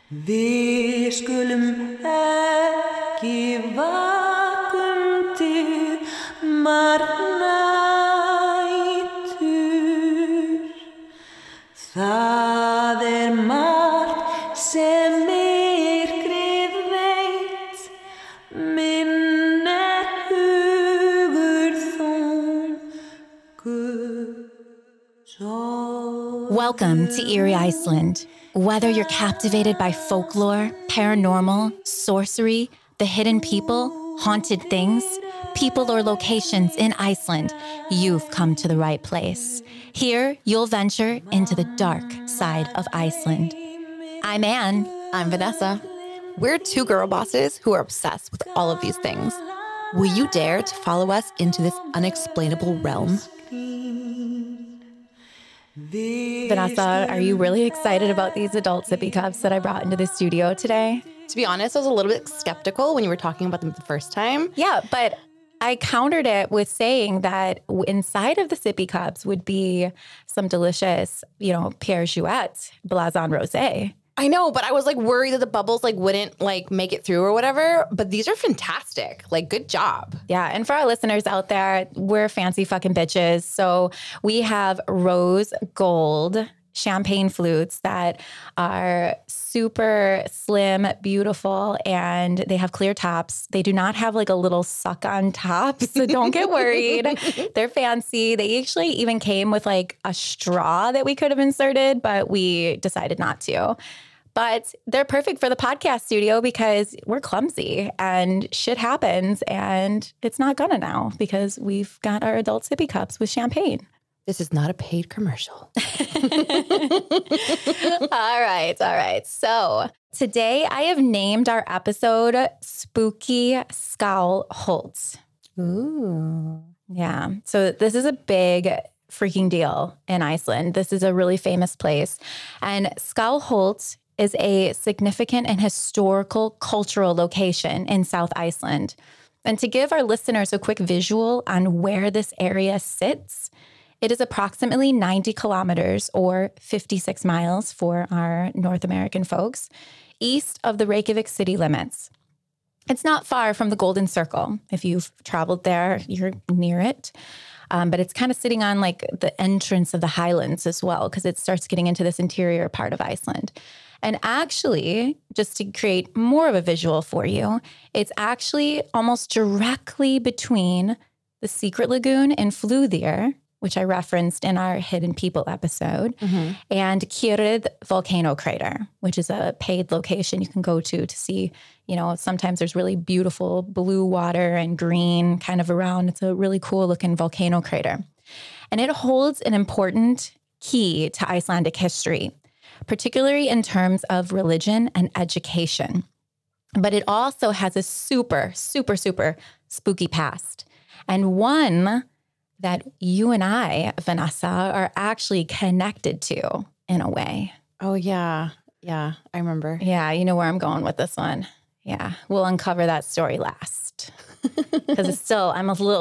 Vi skulum ekki vakum til nætur. Það margt sem myrkrið veit, minn hugur þungur. Welcome to Eerie, Iceland. Whether you're captivated by folklore, paranormal, sorcery, the hidden people, haunted things, people or locations in Iceland, you've come to the right place. Here, you'll venture into the dark side of Iceland. I'm Anne. I'm Vanessa. We're two girl bosses who are obsessed with all of these things. Will you dare to follow us into this unexplainable realm? Vanessa, are you really excited about these adult sippy cups that I brought into the studio today? To be honest, I was a little bit skeptical when you were talking about them the first time. Yeah, but I countered it with saying that inside of the sippy cups would be some delicious, Pierre Jouet Blazon Rosé. I know, but I was worried that the bubbles wouldn't make it through or whatever. But these are fantastic. Good job. Yeah. And for our listeners out there, we're fancy fucking bitches. So we have rose gold champagne flutes that are super slim, beautiful, and they have clear tops. They do not have a little suck on top, so don't get worried. They're fancy. They actually even came with a straw that we could have inserted, but we decided not to. But they're perfect for the podcast studio because we're clumsy and shit happens, and it's not gonna now because we've got our adult sippy cups with champagne. This is not a paid commercial. All right. So today I have named our episode Spooky Skálholt. Ooh. Yeah. So this is a big freaking deal in Iceland. This is a really famous place. And Skálholt is a significant and historical cultural location in South Iceland. And to give our listeners a quick visual on where this area sits, it is approximately 90 kilometers or 56 miles for our North American folks, east of the Reykjavik city limits. It's not far from the Golden Circle. If you've traveled there, you're near it. But it's kind of sitting on the entrance of the highlands as well, because it starts getting into this interior part of Iceland. And actually, just to create more of a visual for you, it's actually almost directly between the Secret Lagoon in Flúðir, which I referenced in our Hidden People episode, and Kyrrð volcano crater, which is a paid location you can go to see, sometimes there's really beautiful blue water and green kind of around. It's a really cool looking volcano crater. And it holds an important key to Icelandic history, particularly in terms of religion and education. But it also has a super, super, super spooky past, and one that you and I, Vanessa, are actually connected to in a way. Oh, yeah. Yeah, I remember. Yeah, you know where I'm going with this one. Yeah, we'll uncover that story last. Because I'm a little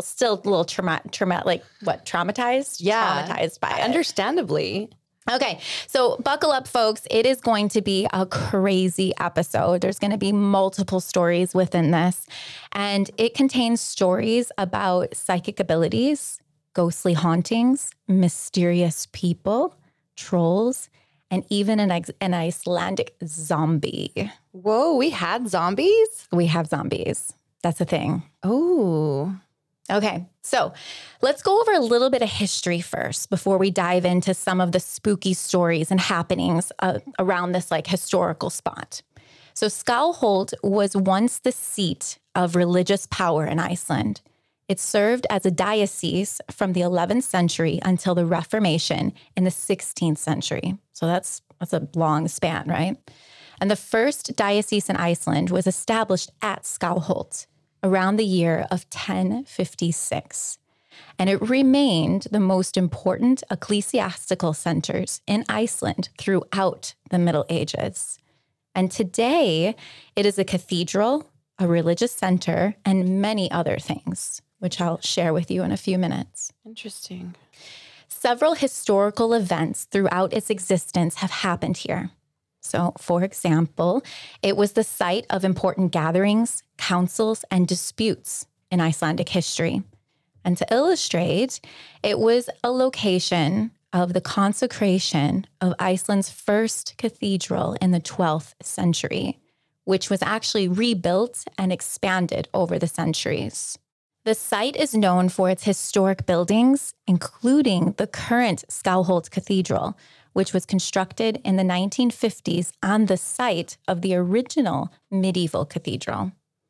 traumatized? Yeah. Traumatized by it. Understandably. Okay, so buckle up, folks. It is going to be a crazy episode. There's going to be multiple stories within this, and it contains stories about psychic abilities, ghostly hauntings, mysterious people, trolls, and even an Icelandic zombie. Whoa, we had zombies? We have zombies. That's a thing. Oh. Okay, so let's go over a little bit of history first before we dive into some of the spooky stories and happenings around this historical spot. So Skálholt was once the seat of religious power in Iceland. It served as a diocese from the 11th century until the Reformation in the 16th century. So that's a long span, right? And the first diocese in Iceland was established at Skálholt around the year of 1056. And it remained the most important ecclesiastical centers in Iceland throughout the Middle Ages. And today, it is a cathedral, a religious center, and many other things, which I'll share with you in a few minutes. Interesting. Several historical events throughout its existence have happened here. So, for example, it was the site of important gatherings, councils, and disputes in Icelandic history. And to illustrate, it was a location of the consecration of Iceland's first cathedral in the 12th century, which was actually rebuilt and expanded over the centuries. The site is known for its historic buildings, including the current Skálholt Cathedral, which was constructed in the 1950s on the site of the original medieval cathedral.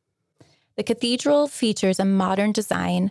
The cathedral features a modern design,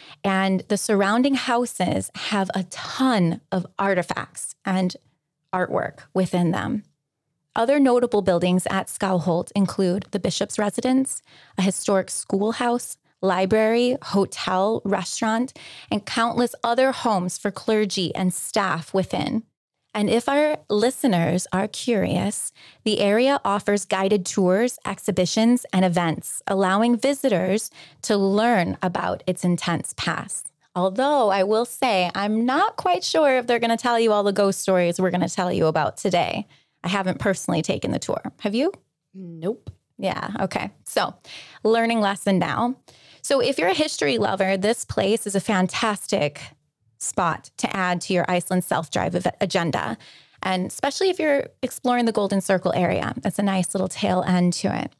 and the surrounding houses have a ton of artifacts and artwork within them. Other notable buildings at Skálholt include the bishop's residence, a historic schoolhouse, library, hotel, restaurant, and countless other homes for clergy and staff within. And if our listeners are curious, the area offers guided tours, exhibitions, and events, allowing visitors to learn about its intense past. Although I will say, I'm not quite sure if they're going to tell you all the ghost stories we're going to tell you about today. I haven't personally taken the tour. Have you? Nope. Yeah, okay. So, learning lesson now. So if you're a history lover, this place is a fantastic spot to add to your Iceland self-drive agenda. And especially if you're exploring the Golden Circle area, that's a nice little tail end to it.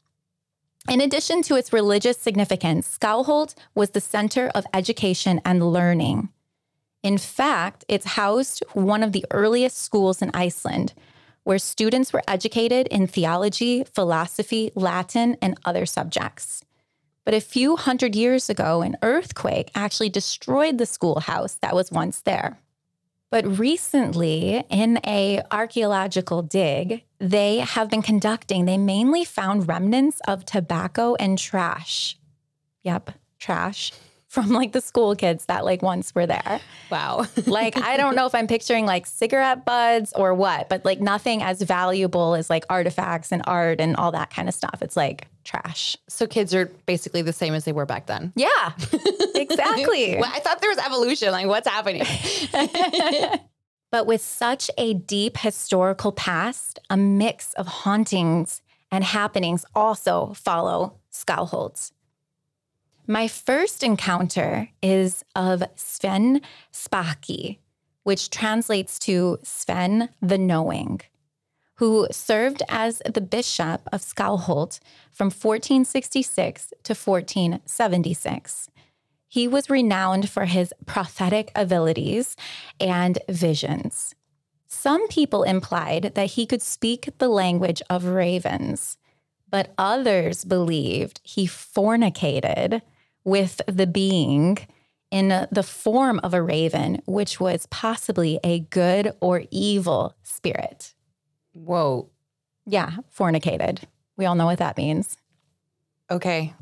In addition to its religious significance, Skálholt was the center of education and learning. In fact, it's housed one of the earliest schools in Iceland, where students were educated in theology, philosophy, Latin, and other subjects. But a few hundred years ago, an earthquake actually destroyed the schoolhouse that was once there. But recently, in an archaeological dig, they mainly found remnants of tobacco and trash. Yep, trash. From like the school kids that like once were there. Wow. Like, I don't know if I'm picturing like cigarette butts or what, but like nothing as valuable as like artifacts and art and all that kind of stuff. It's like trash. So kids are basically the same as they were back then. Yeah, exactly. Well, I thought there was evolution. Like, what's happening? But with such a deep historical past, a mix of hauntings and happenings also follow Skálholt. My first encounter is of Sven Spaki, which translates to Sven the Knowing, who served as the bishop of Skálholt from 1466 to 1476. He was renowned for his prophetic abilities and visions. Some people implied that he could speak the language of ravens, but others believed he fornicated with the being in the form of a raven, which was possibly a good or evil spirit. Whoa. Yeah, fornicated. We all know what that means. Okay.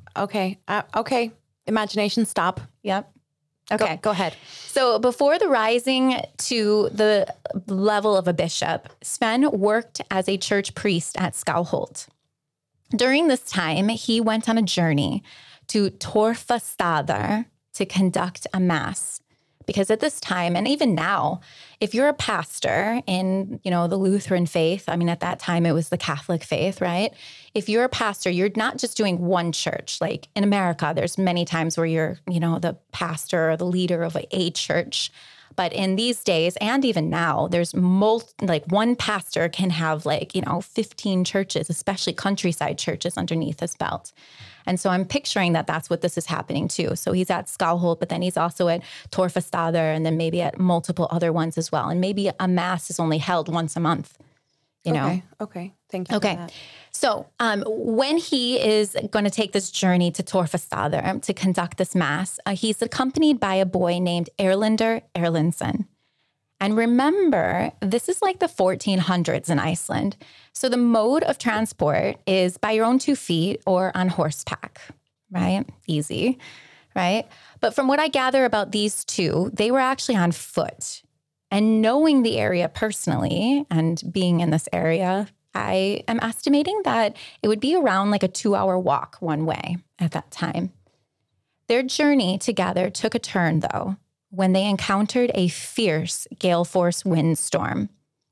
Imagination, stop. Yep. Okay. Go ahead. So before the rising to the level of a bishop, Sven worked as a church priest at Skálholt. During this time, he went on a journey to Torfastaðr to conduct a mass. Because at this time, and even now, if you're a pastor in, the Lutheran faith, I mean, at that time it was the Catholic faith, right? If you're a pastor, you're not just doing one church. Like in America, there's many times where you're, the pastor or the leader of a church. But in these days, and even now, there's one pastor can have 15 churches, especially countryside churches underneath his belt. And so I'm picturing that that's what this is happening too. So he's at Skálholt, but then he's also at Torfastaðr and then maybe at multiple other ones as well. And maybe a mass is only held once a month, know? Okay. Thank you. Okay. For that. So when he is going to take this journey to Torfastaðr to conduct this mass, he's accompanied by a boy named Erlendur Erlendsson. And remember, this is like the 1400s in Iceland. So the mode of transport is by your own 2 feet or on horseback, right? Easy, right? But from what I gather about these two, they were actually on foot. And knowing the area personally and being in this area, I am estimating that it would be around like a 2-hour walk one way at that time. Their journey together took a turn, though, when they encountered a fierce gale force windstorm.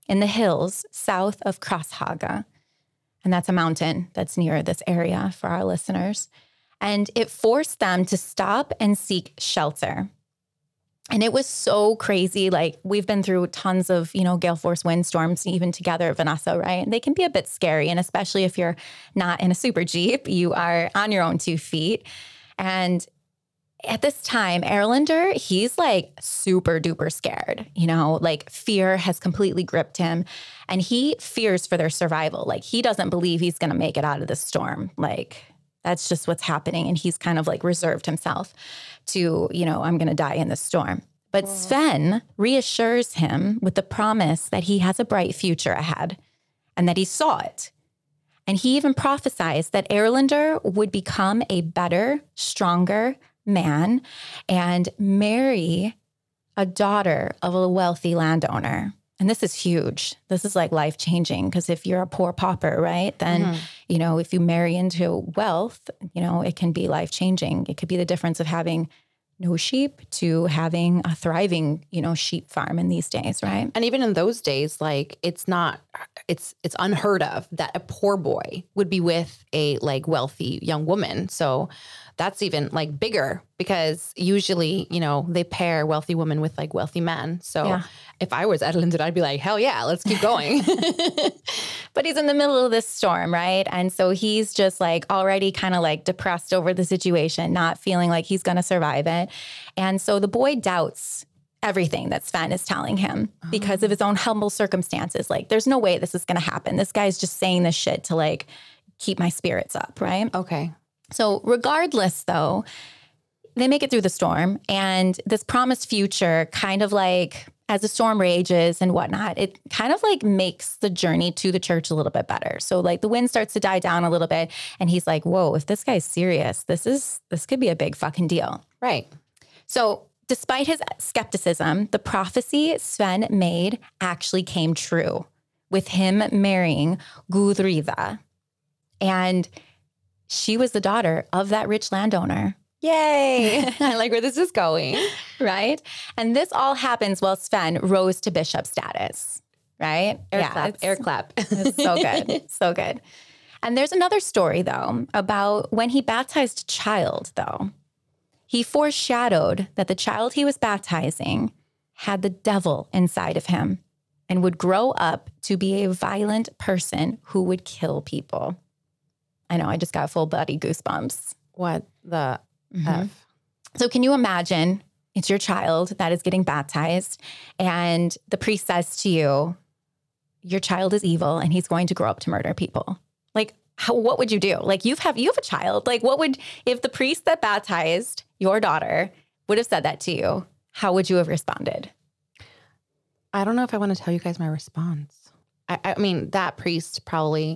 in the hills south of Krosshaga. And that's a mountain that's near this area for our listeners. And it forced them to stop and seek shelter. And it was so crazy. Like, we've been through tons of, gale force windstorms, even together, Vanessa, right? And they can be a bit scary. And especially if you're not in a super Jeep, you are on your own 2 feet. And at this time, Erlander, he's like super duper scared, like fear has completely gripped him and he fears for their survival. Like, he doesn't believe he's going to make it out of the storm. Like, that's just what's happening. And he's kind of like reserved himself to, I'm going to die in the storm. But Sven reassures him with the promise that he has a bright future ahead and that he saw it. And he even prophesies that Erlander would become a better, stronger man and marry a daughter of a wealthy landowner. And this is huge. This is like life-changing because if you're a poor pauper, right, then, if you marry into wealth, it can be life-changing. It could be the difference of having no sheep to having a thriving, sheep farm in these days, right? And even in those days, like it's unheard of that a poor boy would be with a like wealthy young woman. So that's even like bigger because usually, they pair wealthy women with like wealthy men. So if I was Erlander, I'd be like, hell yeah, let's keep going. But he's in the middle of this storm, right? And so he's just like already kind of like depressed over the situation, not feeling like he's going to survive it. And so the boy doubts everything that Sven is telling him because of his own humble circumstances. Like, there's no way this is going to happen. This guy's just saying this shit to like keep my spirits up, right? Okay. So regardless, though, they make it through the storm and this promised future kind of like as the storm rages and whatnot, it kind of like makes the journey to the church a little bit better. So like the wind starts to die down a little bit and he's like, whoa, if this guy's serious, this could be a big fucking deal. Right. So despite his skepticism, the prophecy Sven made actually came true with him marrying Gudrida. And she was the daughter of that rich landowner. Yay. I like where this is going. Right? And this all happens while Sven rose to bishop status, right? Air clap. It's so good. So good. And there's another story, though, about when he baptized a child, though. He foreshadowed that the child he was baptizing had the devil inside of him and would grow up to be a violent person who would kill people. I know, I just got full body goosebumps. What the F? So can you imagine it's your child that is getting baptized and the priest says to you, your child is evil and he's going to grow up to murder people. Like, what would you do? Like, you have a child. Like, if the priest that baptized your daughter would have said that to you, how would you have responded? I don't know if I want to tell you guys my response. I mean, that priest probably,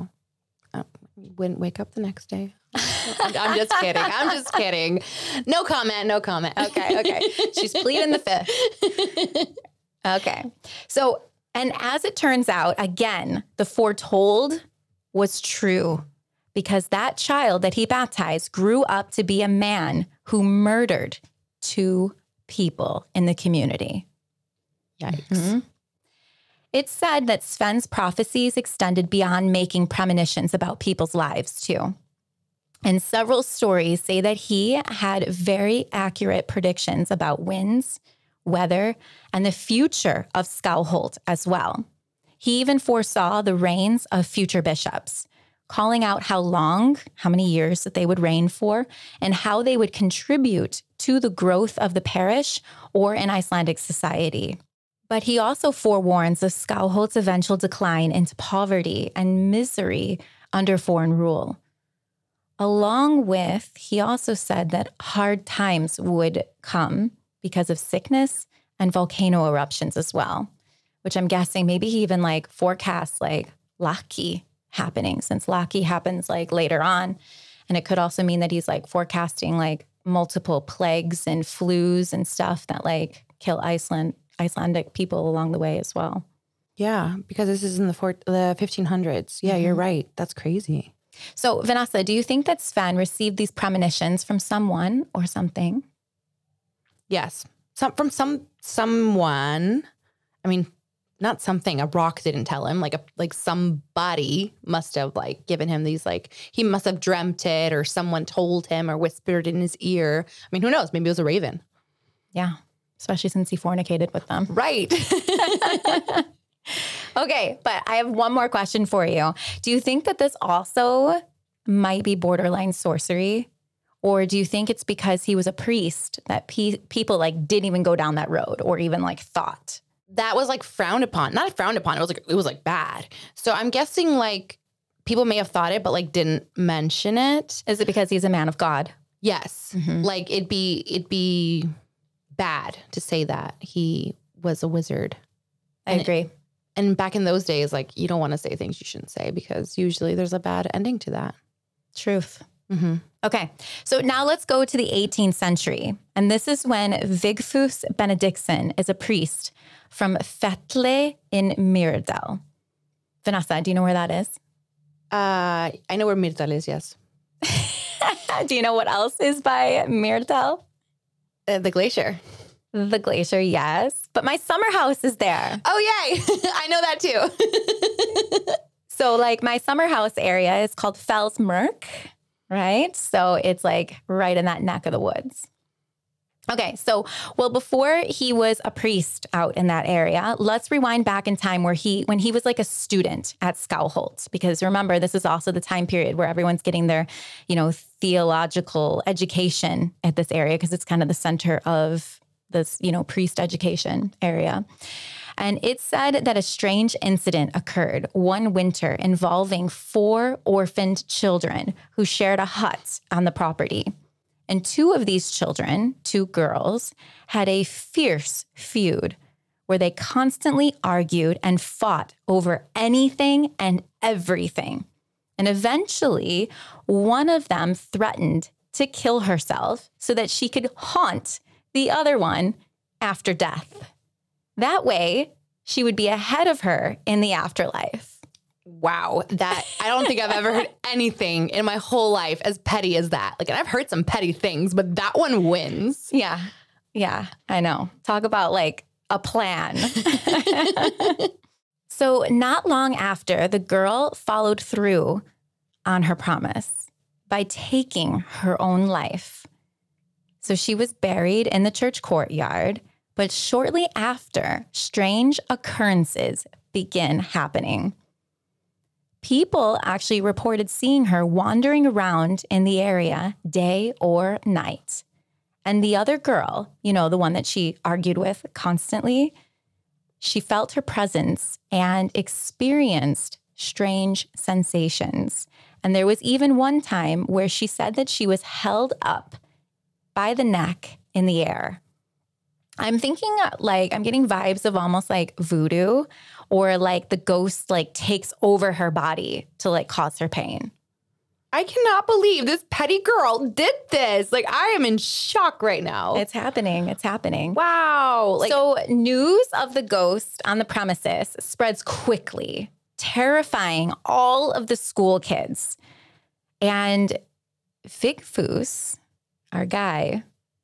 wouldn't wake up the next day. I'm just kidding. I'm just kidding. No comment. Okay. She's pleading the fifth. Okay. So, and as it turns out, again, the foretold was true because that child that he baptized grew up to be a man who murdered 2 people in the community. Yikes. It's said that Sven's prophecies extended beyond making premonitions about people's lives, too. And several stories say that he had very accurate predictions about winds, weather, and the future of Skálholt as well. He even foresaw the reigns of future bishops, calling out how many years that they would reign for, and how they would contribute to the growth of the parish or in Icelandic society. But he also forewarns of Skálholt's eventual decline into poverty and misery under foreign rule. Along with, he also said that hard times would come because of sickness and volcano eruptions as well, which I'm guessing maybe he even like forecasts like Laki happening, since Laki happens like later on. And it could also mean that he's like forecasting like multiple plagues and flus and stuff that like kill Icelandic people along the way as well. Yeah, because this is in the 1500s. Yeah, You're right. That's crazy. So, Vanessa, do you think that Sven received these premonitions from someone or something? Yes. From someone. I mean, not something, a rock didn't tell him, like somebody must have like given him these, like he must have dreamt it or someone told him or whispered in his ear. I mean, who knows? Maybe it was a raven. Yeah. Especially since he fornicated with them. Right. Okay. But I have one more question for you. Do you think that this also might be borderline sorcery? Or do you think it's because he was a priest that people like didn't even go down that road or even like thought? That was like frowned upon. Not frowned upon. It was like bad. So I'm guessing like people may have thought it, but like didn't mention it. Is it because he's a man of God? Yes. Like it'd be bad to say that he was a wizard. I agree. And back in those days, like you don't want to say things you shouldn't say because usually there's a bad ending to that. Truth. Okay, so now let's go to the 18th century. And this is when Vigfús Benediktsson is a priest from Fetle in Myrdal. Vanessa, do you know where that is? I know where Myrdal is, yes. Do you know what else is by Myrdal? The glacier. The glacier, yes. But my summer house is there. Oh, yay. I know that too. So like my summer house area is called Fellsmørk, right? So it's like right in that neck of the woods. Okay, so well, before he was a priest out in that area, let's rewind back in time when he was like a student at Skálholt, because remember, this is also the time period where everyone's getting their, theological education at this area because it's kind of the center of this, priest education area. And it said that a strange incident occurred one winter involving 4 orphaned children who shared a hut on the property. And 2 of these children, 2 girls, had a fierce feud where they constantly argued and fought over anything and everything. And eventually, one of them threatened to kill herself so that she could haunt the other one after death. That way, she would be ahead of her in the afterlife. Wow. That I don't think I've ever heard anything in my whole life as petty as that. Like, and I've heard some petty things, but that one wins. Yeah. Yeah, I know. Talk about like a plan. So not long after, the girl followed through on her promise by taking her own life. So she was buried in the church courtyard, but shortly after, strange occurrences begin happening. People actually reported seeing her wandering around in the area day or night. And the other girl, the one that she argued with constantly, she felt her presence and experienced strange sensations. And there was even one time where she said that she was held up by the neck in the air. I'm thinking like I'm getting vibes of almost like voodoo, or like the ghost like takes over her body to like cause her pain. I cannot believe this petty girl did this. Like, I am in shock right now. It's happening. It's happening. Wow. So news of the ghost on the premises spreads quickly, terrifying all of the school kids. And Vigfús, our guy,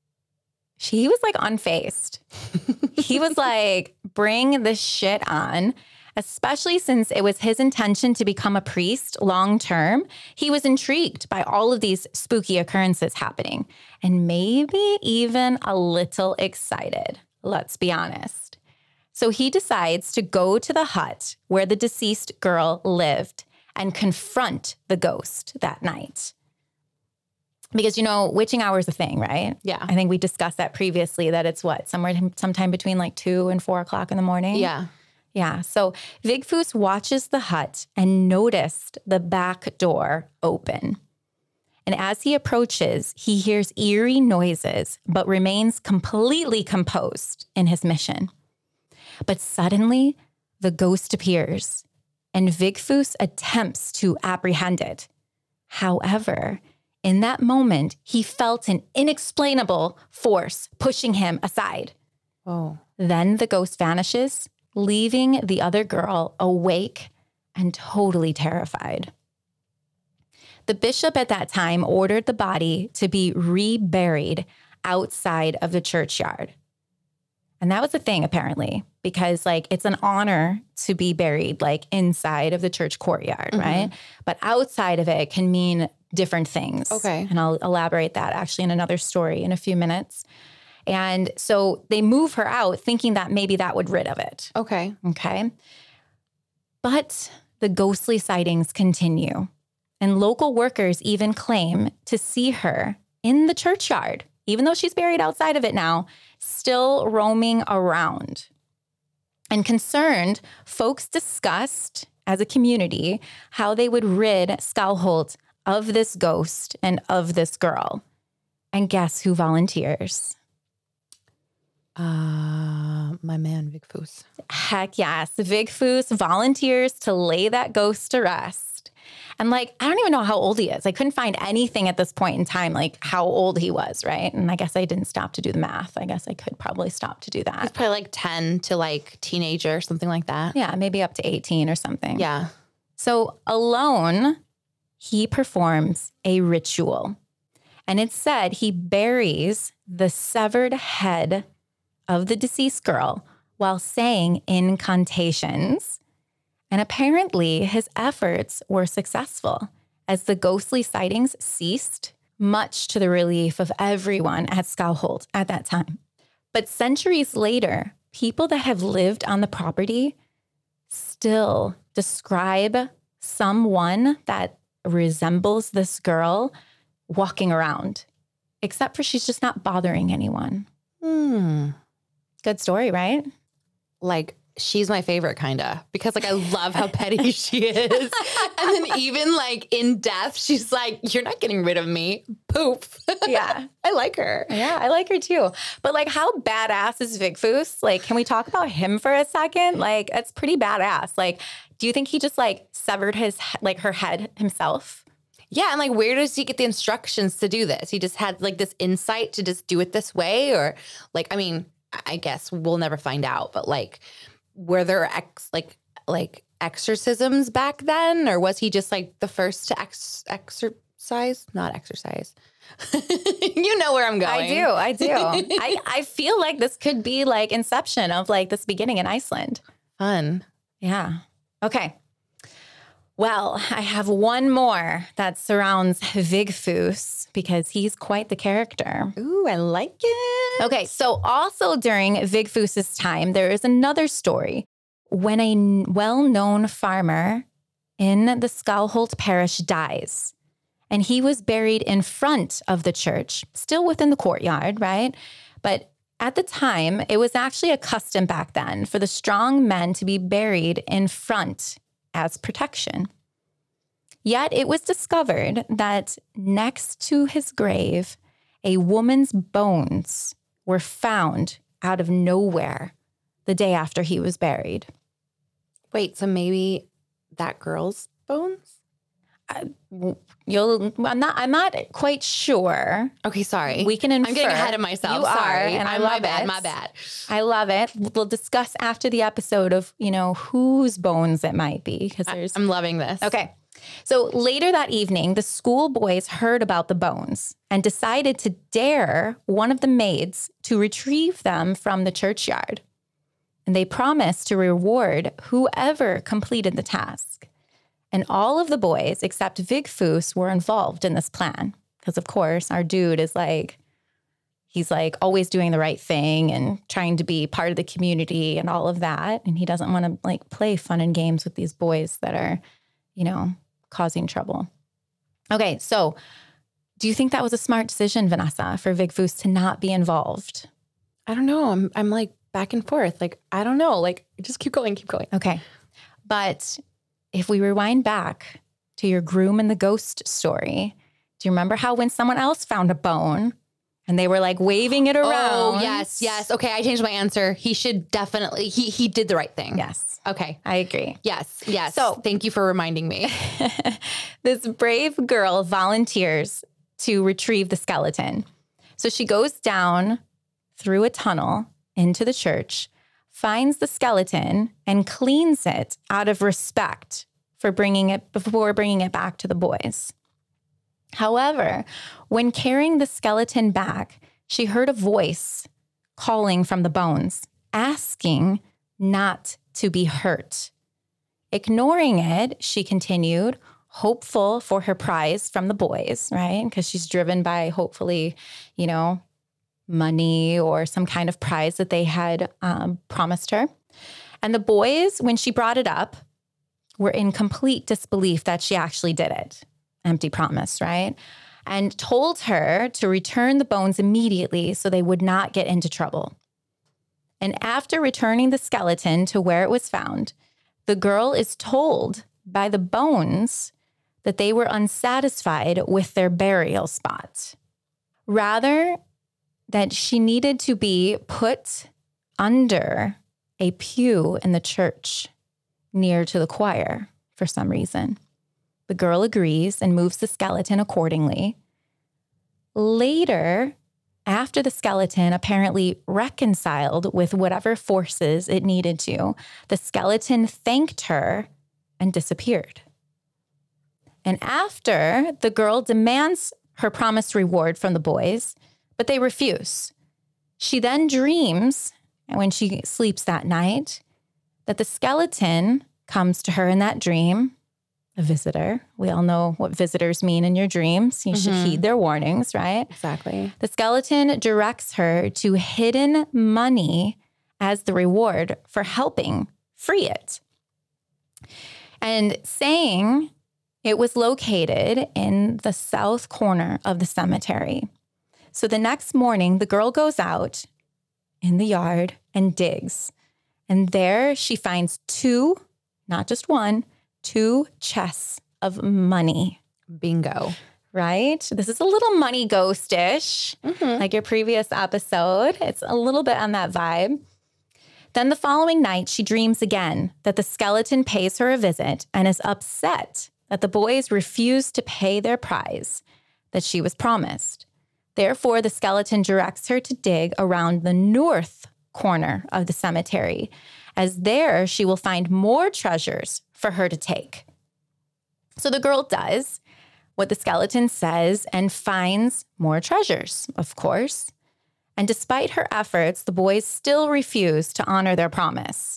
he was like unfazed. He was like, bring this shit on, especially since it was his intention to become a priest long term. He was intrigued by all of these spooky occurrences happening and maybe even a little excited, let's be honest. So he decides to go to the hut where the deceased girl lived and confront the ghost that night. Because, witching hour is a thing, right? Yeah. I think we discussed that previously, that it's sometime between like 2 and 4 o'clock in the morning. Yeah. Yeah. So Vigfús watches the hut and noticed the back door open. And as he approaches, he hears eerie noises, but remains completely composed in his mission. But suddenly, the ghost appears, and Vigfús attempts to apprehend it. However, in that moment, he felt an inexplainable force pushing him aside. Oh. Then the ghost vanishes, leaving the other girl awake and totally terrified. The bishop at that time ordered the body to be reburied outside of the churchyard. And that was a thing apparently, because like it's an honor to be buried like inside of the church courtyard, right? But outside of it can mean different things. Okay. And I'll elaborate that actually in another story in a few minutes. And so they move her out thinking that maybe that would rid of it. Okay. Okay. But the ghostly sightings continue. And local workers even claim to see her in the churchyard, even though she's buried outside of it now, still roaming around. And concerned, folks discussed as a community how they would rid Skalholt of this ghost and of this girl. And guess who volunteers? My man, Vigfús. Heck yes. Vigfús volunteers to lay that ghost to rest. And like, I don't even know how old he is. I couldn't find anything at this point in time, like how old he was, right? And I guess I didn't stop to do the math. I guess I could probably stop to do He's that. probably like 10 to like teenager, something like that. Yeah, maybe up to 18 or something. Yeah. So alone, he performs a ritual. And it's said he buries the severed head of the deceased girl while saying incantations. And apparently his efforts were successful as the ghostly sightings ceased, much to the relief of everyone at Skalholt at that time. But centuries later, people that have lived on the property still describe someone that resembles this girl walking around, except for she's just not bothering anyone. Good story, right? Like, she's my favorite, kind of, because like I love how petty she is. And then even like in death, she's like, you're not getting rid of me. Poof. Yeah. I like her. Yeah, I like her too. But like, how badass is Vigfús? Like, can we talk about him for a second? Like, it's pretty badass. Like, do you think he just like severed her head himself? Yeah. And like, where does he get the instructions to do this? He just had like this insight to just do it this way? Or like, I mean, I guess we'll never find out, but like, were there exorcisms back then? Or was he just like the first to exercise? Not exercise. You know where I'm going. I do. I feel like this could be like inception of like this beginning in Iceland. Fun. Yeah. Okay. Well, I have one more that surrounds Vigfús because he's quite the character. Ooh, I like it. Okay, so also during Vigfús's time, there is another story when a well-known farmer in the Skalholt parish dies. And he was buried in front of the church, still within the courtyard, right? But at the time, it was actually a custom back then for the strong men to be buried in front as protection. Yet it was discovered that next to his grave, a woman's bones were found out of nowhere the day after he was buried. Wait, so maybe that girl's bones? I'm not quite sure. Okay, sorry. We can infer. I'm getting ahead of myself. You Sorry. are, and I love it. My bad. I love it. We'll discuss after the episode of, whose bones it might be, because there's. I'm loving this. Okay. So later that evening, the school boys heard about the bones and decided to dare one of the maids to retrieve them from the churchyard. And they promised to reward whoever completed the task. And all of the boys, except Vigfús, were involved in this plan. Because, of course, our dude is like, he's like always doing the right thing and trying to be part of the community and all of that. And he doesn't want to like play fun and games with these boys that are, causing trouble. Okay, so do you think that was a smart decision, Vanessa, for Vigfús to not be involved? I don't know. I'm like back and forth. Like, I don't know. Like, just keep going. Okay. But if we rewind back to your groom and the ghost story, do you remember how when someone else found a bone and they were like waving it around? Oh, yes. Okay, I changed my answer. He should definitely, he did the right thing. Yes. Okay. I agree. Yes. So thank you for reminding me. This brave girl volunteers to retrieve the skeleton. So she goes down through a tunnel into the church, finds the skeleton, and cleans it out of respect before bringing it back to the boys. However, when carrying the skeleton back, she heard a voice calling from the bones asking not to be hurt. Ignoring it, she continued, hopeful for her prize from the boys, right? Because she's driven by hopefully, money or some kind of prize that they had promised her. And the boys, when she brought it up, were in complete disbelief that she actually did it. Empty promise, right? And told her to return the bones immediately so they would not get into trouble. And after returning the skeleton to where it was found, the girl is told by the bones that they were unsatisfied with their burial spot. Rather, that she needed to be put under a pew in the church near to the choir for some reason. The girl agrees and moves the skeleton accordingly. Later, after the skeleton apparently reconciled with whatever forces it needed to, the skeleton thanked her and disappeared. And after, the girl demands her promised reward from the boys, but they refuse. She then dreams, when she sleeps that night, that the skeleton comes to her in that dream, a visitor. We all know what visitors mean in your dreams. You should heed their warnings, right? Exactly. The skeleton directs her to hidden money as the reward for helping free it. And saying it was located in the south corner of the cemetery. So the next morning, the girl goes out in the yard and digs. And there she finds two, not just one, two chests of money. Bingo. Right? This is a little money ghost-ish, like your previous episode. It's a little bit on that vibe. Then the following night, she dreams again that the skeleton pays her a visit and is upset that the boys refuse to pay their prize that she was promised. Therefore, the skeleton directs her to dig around the north corner of the cemetery, as there she will find more treasures for her to take. So the girl does what the skeleton says and finds more treasures, of course. And despite her efforts, the boys still refuse to honor their promise.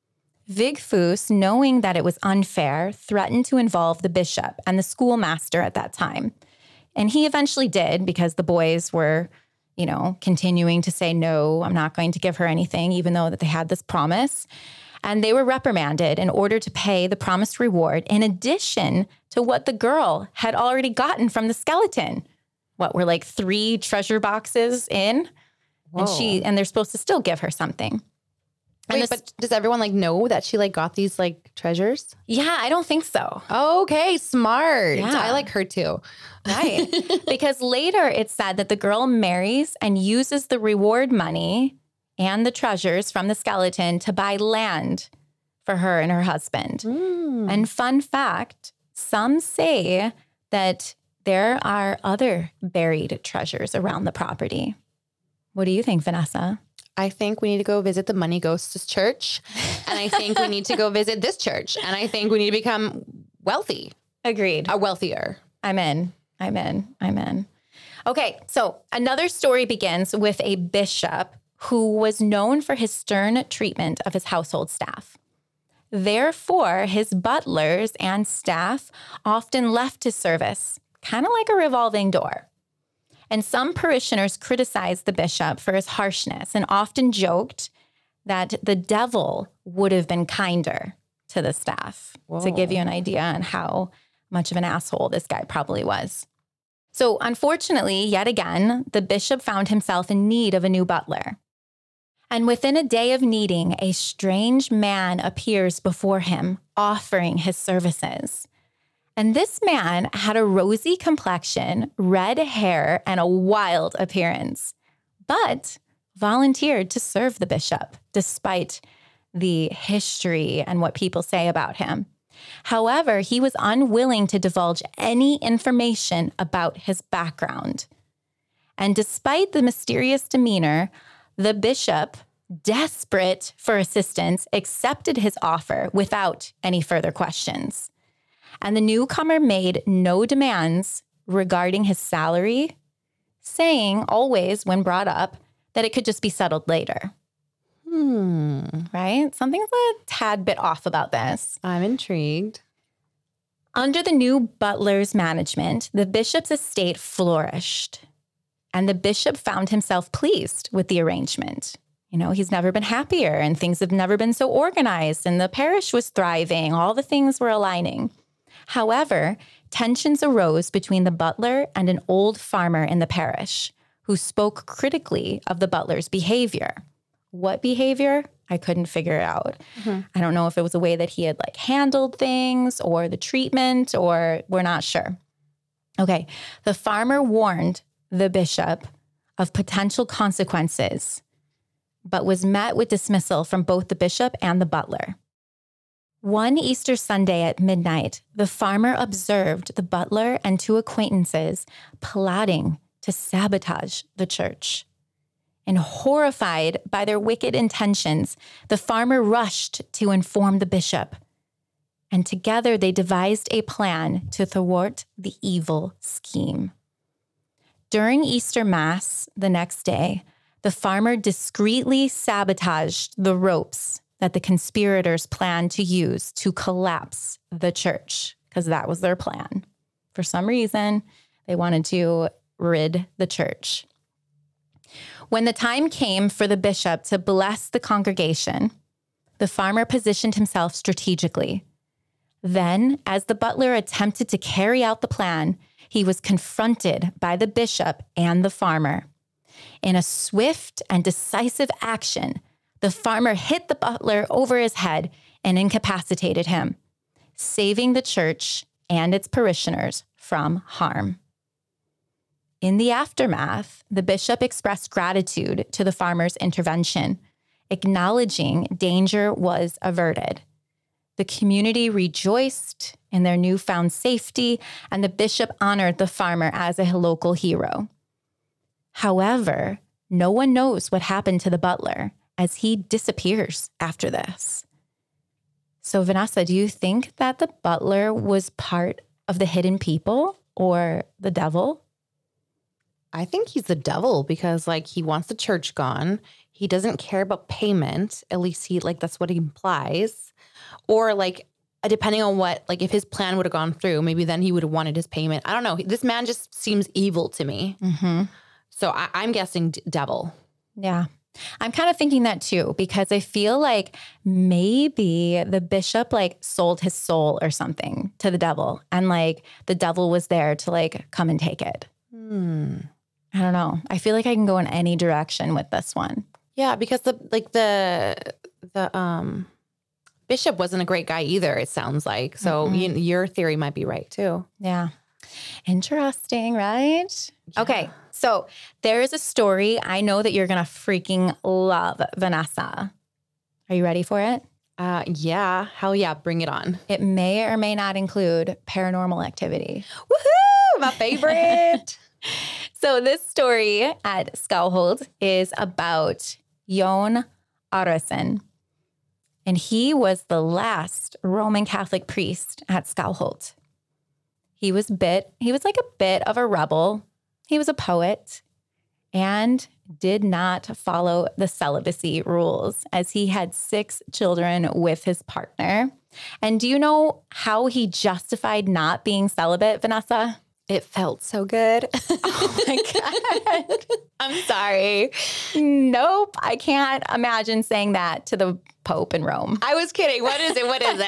Vigfús, knowing that it was unfair, threatened to involve the bishop and the schoolmaster at that time. And he eventually did, because the boys were, continuing to say, no, I'm not going to give her anything, even though that they had this promise. And they were reprimanded in order to pay the promised reward in addition to what the girl had already gotten from the skeleton. What were like 3 treasure boxes in? Whoa. And they're supposed to still give her something. Wait, but does everyone know that she got these treasures? Yeah, I don't think so. Okay, smart. Yeah. I like her too. Right. Because later it's said that the girl marries and uses the reward money and the treasures from the skeleton to buy land for her and her husband. And fun fact, some say that there are other buried treasures around the property. What do you think, Vanessa? I think we need to go visit the Money Ghosts Church. And I think we need to go visit this church. And I think we need to become wealthy. Agreed. Wealthier. I'm in. Okay, so another story begins with a bishop who was known for his stern treatment of his household staff. Therefore, his butlers and staff often left his service, kind of like a revolving door. And some parishioners criticized the bishop for his harshness and often joked that the devil would have been kinder to the staff. Whoa. To give you an idea on how much of an asshole this guy probably was. So unfortunately, yet again, the bishop found himself in need of a new butler. And within a day of needing, a strange man appears before him, offering his services. And this man had a rosy complexion, red hair, and a wild appearance, but volunteered to serve the bishop, despite the history and what people say about him. However, he was unwilling to divulge any information about his background. And despite the mysterious demeanor, the bishop, desperate for assistance, accepted his offer without any further questions. And the newcomer made no demands regarding his salary, saying always when brought up that it could just be settled later. Right? Something's a tad bit off about this. I'm intrigued. Under the new butler's management, the bishop's estate flourished, and the bishop found himself pleased with the arrangement. You know, he's never been happier, and things have never been so organized, and the parish was thriving. All the things were aligning. However, tensions arose between the butler and an old farmer in the parish who spoke critically of the butler's behavior. What behavior? I couldn't figure it out. I don't know if it was a way that he had like handled things or the treatment, or we're not sure. Okay, the farmer warned the bishop of potential consequences, but was met with dismissal from both the bishop and the butler. One Easter Sunday at midnight, the farmer observed the butler and two acquaintances plotting to sabotage the church. And horrified by their wicked intentions, the farmer rushed to inform the bishop. And together they devised a plan to thwart the evil scheme. During Easter Mass the next day, the farmer discreetly sabotaged the ropes that the conspirators planned to use to collapse the church, because that was their plan. For some reason, they wanted to rid the church. When the time came for the bishop to bless the congregation, the farmer positioned himself strategically. Then, as the butler attempted to carry out the plan, he was confronted by the bishop and the farmer. In a swift and decisive action, the farmer hit the butler over his head and incapacitated him, saving the church and its parishioners from harm. In the aftermath, the bishop expressed gratitude to the farmer's intervention, acknowledging danger was averted. The community rejoiced in their newfound safety, and the bishop honored the farmer as a local hero. However, no one knows what happened to the butler, as he disappears after this. So, Vanessa, do you think that the butler was part of the hidden people or the devil? I think he's the devil because like he wants the church gone. He doesn't care about payment. At least he like that's what he implies. Or like depending on what, like if his plan would have gone through, maybe then he would have wanted his payment. I don't know. This man just seems evil to me. So I'm guessing devil. Yeah. I'm kind of thinking that too, because I feel like maybe the bishop like sold his soul or something to the devil, and like the devil was there to like come and take it. I don't know. I feel like I can go in any direction with this one. Yeah, because the bishop wasn't a great guy either, it sounds like. So your theory might be right too. Yeah. Interesting, right? Yeah. Okay. So there is a story I know that you're going to freaking love, Vanessa. Are you ready for it? Yeah. Hell yeah. Bring it on. It may or may not include paranormal activity. Woohoo! My favorite. So this story at Skálholt is about Jón Arason. And he was the last Roman Catholic priest at Skálholt. He was like a bit of a rebel. He was a poet and did not follow the celibacy rules, as he had 6 children with his partner. And do you know how he justified not being celibate, Vanessa? It felt so good. Oh my God. I'm sorry. Nope. I can't imagine saying that to the Pope in Rome. I was kidding. What is it? What is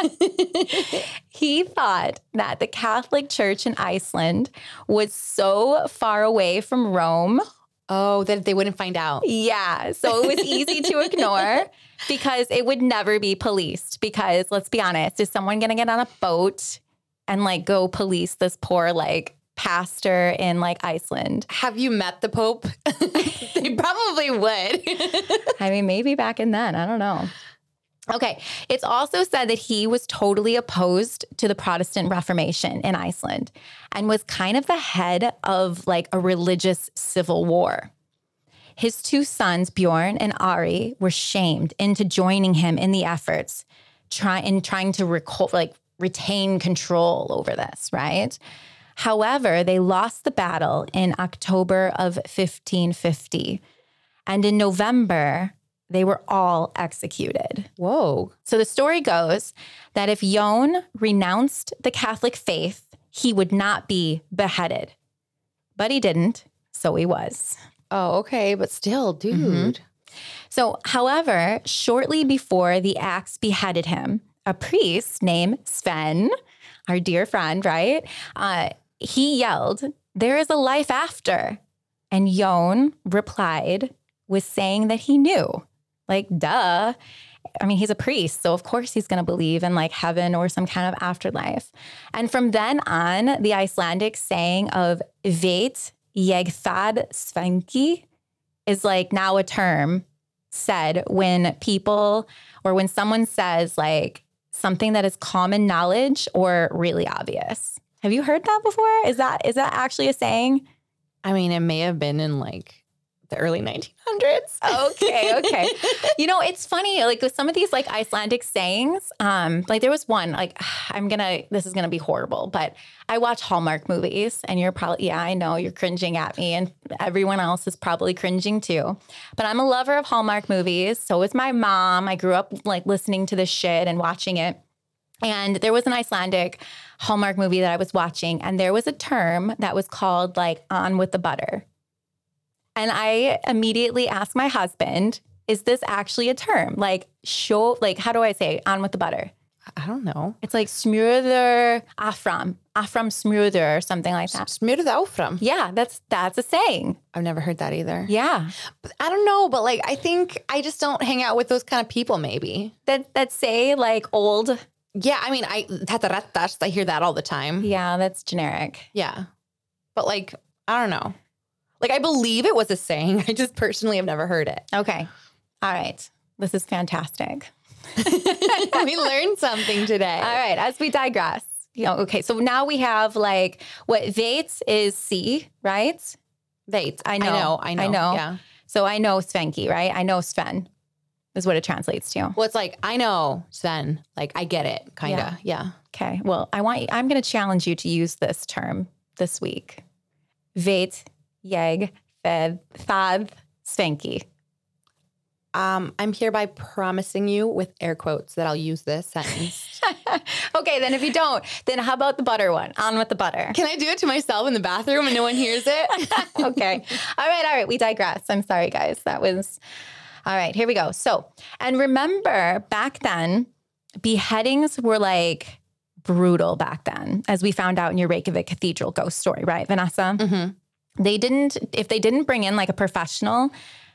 it? He thought that the Catholic Church in Iceland was so far away from Rome. Oh, that they wouldn't find out. Yeah. So it was easy to ignore because it would never be policed. Because let's be honest, is someone going to get on a boat and like go police this poor like pastor in like Iceland? Have you met the Pope? They probably would. I mean, maybe back in then, I don't know. Okay. It's also said that he was totally opposed to the Protestant Reformation in Iceland and was kind of the head of like a religious civil war. His 2 sons, Bjorn and Ari, were shamed into joining him in the efforts trying to retain control over this, right? However, they lost the battle in October of 1550. And in November, they were all executed. Whoa. So the story goes that if Jon renounced the Catholic faith, he would not be beheaded. But he didn't, so he was. Oh, okay. But still, dude. So, however, shortly before the axe beheaded him, a priest named Sven, our dear friend, right? He yelled, "There is a life after." And Jon replied with saying that he knew. Like, duh. I mean, he's a priest, so of course he's going to believe in like heaven or some kind of afterlife. And from then on, the Icelandic saying of "Veit ég það svenki" is like now a term said when people or when someone says like something that is common knowledge or really obvious. Have you heard that before? Is that actually a saying? I mean, it may have been in like the early 1900s. Okay. You know, it's funny, like with some of these like Icelandic sayings, like there was one, like this is gonna be horrible, but I watch Hallmark movies and you're probably, yeah, I know you're cringing at me and everyone else is probably cringing too. But I'm a lover of Hallmark movies. So is my mom. I grew up like listening to this shit and watching it. And there was an Icelandic Hallmark movie that I was watching, and there was a term that was called like "on with the butter." And I immediately asked my husband, is this actually a term? Like, how do I say "on with the butter"? I don't know. It's like smurður áfram smurður or something like that. Smurður áfram. Yeah, that's a saying. I've never heard that either. Yeah. But I don't know, but like I think I just don't hang out with those kind of people maybe. That say like old. Yeah, I mean, I hear that all the time. Yeah, that's generic. Yeah. But like, I don't know. Like, I believe it was a saying. I just personally have never heard it. Okay. All right. This is fantastic. We learned something today. All right. As we digress. Okay. So now we have like what Veit is C, right? Veit. I know. Yeah. So I know Svenki, right? I know Sven is what it translates to. Well, it's like, I know Sven. Like, I get it, kind of. Yeah. Okay. Well, I'm going to challenge you to use this term this week. Veit jeg það svenki. I'm hereby promising you with air quotes that I'll use this sentence. Okay, then if you don't, then how about the butter one? On with the butter. Can I do it to myself in the bathroom and no one hears it? Okay. All right. We digress. I'm sorry, guys. That was... All right, here we go. So, and remember back then, beheadings were like brutal back then, as we found out in your Reykjavik Cathedral ghost story, right, Vanessa? Mm-hmm. If they didn't bring in like a professional,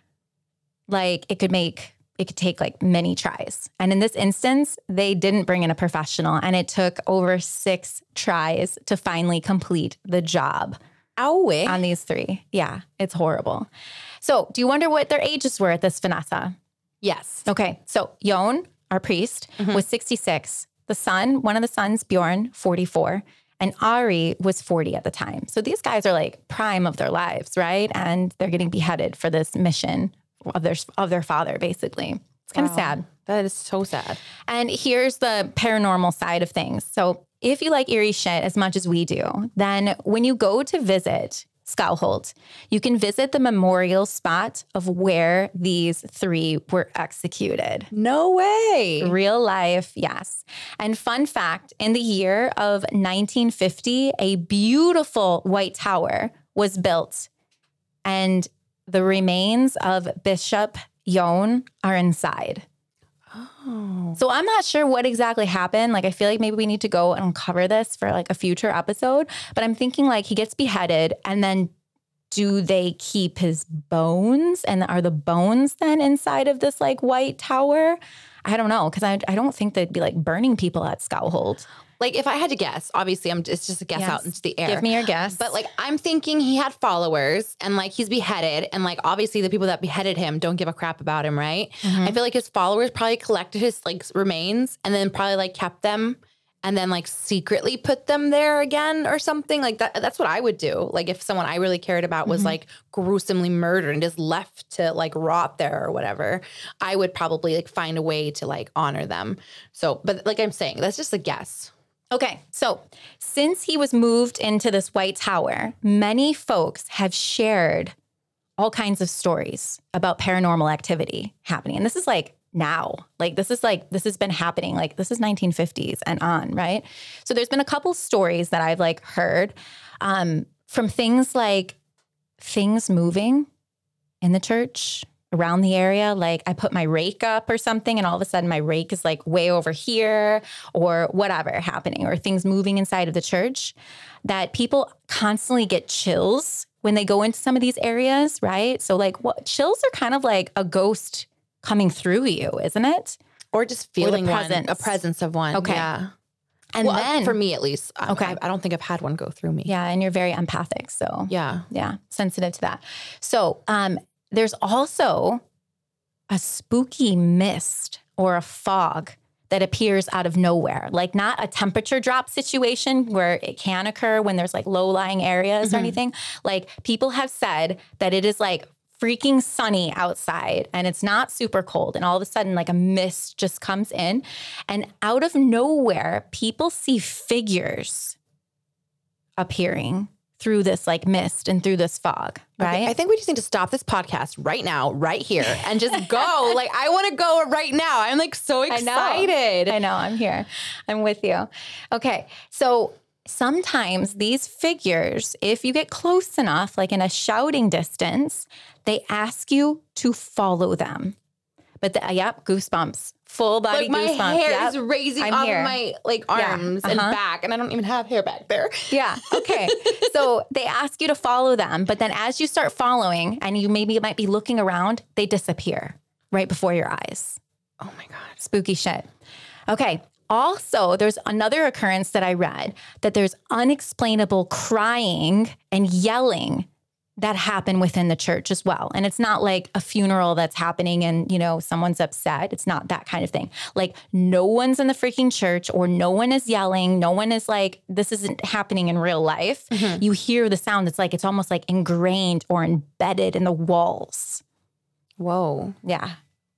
like it could take like many tries. And in this instance, they didn't bring in a professional and it took over 6 tries to finally complete the job. Owie. On these 3. Yeah, it's horrible. So do you wonder what their ages were at this, Vanessa? Yes. Okay. So Jon, our priest, was 66. One of the sons, Bjorn, 44. And Ari was 40 at the time. So these guys are like prime of their lives, right? And they're getting beheaded for this mission of their father, basically. It's kind of sad. That is so sad. And here's the paranormal side of things. So if you like eerie shit as much as we do, then when you go to visit Skálholt, you can visit the memorial spot of where these 3 were executed. No way. Real life, yes. And fun fact, in the year of 1950, a beautiful white tower was built and the remains of Bishop Jon are inside. Oh. So I'm not sure what exactly happened. Like, I feel like maybe we need to go and cover this for like a future episode. But I'm thinking like he gets beheaded and then do they keep his bones? And are the bones then inside of this like white tower? I don't know. Because I don't think they'd be like burning people at Skálholt. Like if I had to guess, obviously it's just a guess out into the air. Give me your guess. But like I'm thinking he had followers and like he's beheaded and like obviously the people that beheaded him don't give a crap about him, right? Mm-hmm. I feel like his followers probably collected his like remains and then probably like kept them and then like secretly put them there again or something like that. That's what I would do. Like if someone I really cared about was like gruesomely murdered and just left to like rot there or whatever, I would probably like find a way to like honor them. So, but like I'm saying, that's just a guess. Okay, so since he was moved into this white tower, many folks have shared all kinds of stories about paranormal activity happening. And this is like now, like this has been happening. Like this is 1950s and on, right? So there's been a couple stories that I've like heard from things like things moving in the church around the area. Like I put my rake up or something and all of a sudden my rake is like way over here or whatever happening, or things moving inside of the church, that people constantly get chills when they go into some of these areas, right? So like what chills are kind of like a ghost coming through you, isn't it? Or just feeling presence. a presence of one. Okay. Yeah. And well, then for me at least, Okay. I don't think I've had one go through me. yeah, and you're very empathic. So Yeah. yeah, sensitive to that. So there's also a spooky mist or a fog that appears out of nowhere, like not a temperature drop situation where it can occur when there's like low-lying areas or anything. Like people have said that it is like freaking sunny outside and it's not super cold. And all of a sudden, like a mist just comes in, and out of nowhere, people see figures appearing through this like mist and through this fog, right? Okay, I think we just need to stop this podcast right now, right here, and just go. Like, I want to go right now. I'm like so excited. I know, I'm here. I'm with you. Okay. So sometimes these figures, if you get close enough, like in a shouting distance, they ask you to follow them. But yep, goosebumps, full body Like my goosebumps. hair Yep. is raising I'm off here. of my like arms and back, and I don't even have hair back there. Yeah. Okay. So they ask you to follow them, but then as you start following and you might be looking around, they disappear right before your eyes. Oh my God. Spooky shit. Okay. Also, there's another occurrence that I read that there's unexplainable crying and yelling that happen within the church as well. And it's not like a funeral that's happening and, you know, someone's upset. It's not that kind of thing. Like no one's in the freaking church or no one is yelling. No one is like, this isn't happening in real life. You hear the sound. It's like, it's almost like ingrained or embedded in the walls. Whoa. Yeah.